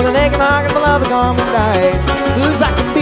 the neck and heart, my love, come and die. Who's like